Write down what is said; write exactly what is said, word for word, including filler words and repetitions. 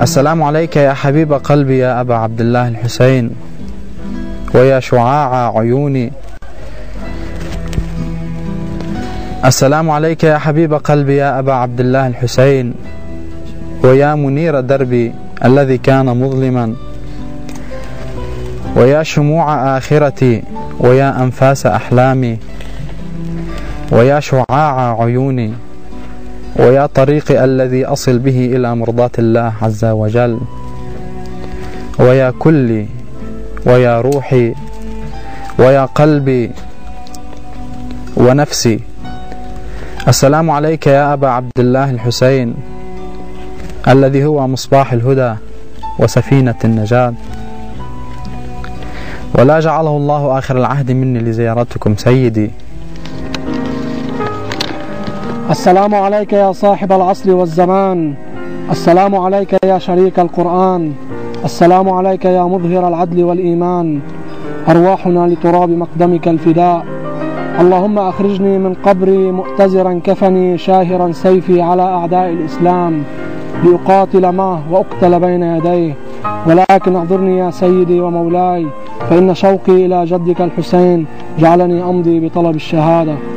السلام عليك يا حبيب قلبي يا أبا عبد الله الحسين، ويا شعاع عيوني. السلام عليك يا حبيب قلبي يا أبا عبد الله الحسين، ويا منير دربي الذي كان مظلما، ويا شموع آخرتي، ويا أنفاس أحلامي، ويا شعاع عيوني، ويا طريقي الذي أصل به إلى مرضاة الله عز وجل، ويا كلي، ويا روحي، ويا قلبي ونفسي. السلام عليك يا أبا عبد الله الحسين، الذي هو مصباح الهدى وسفينة النجاة، ولا جعله الله آخر العهد مني لزيارتكم سيدي. السلام عليك يا صاحب العصر والزمان، السلام عليك يا شريك القرآن، السلام عليك يا مظهر العدل والإيمان. أرواحنا لتراب مقدمك الفداء. اللهم أخرجني من قبري مؤتزرا كفني شاهرا سيفي على أعداء الإسلام لأقاتل معه وأقتل بين يديه، ولكن اعذرني يا سيدي ومولاي، فإن شوقي إلى جدك الحسين جعلني أمضي بطلب الشهادة.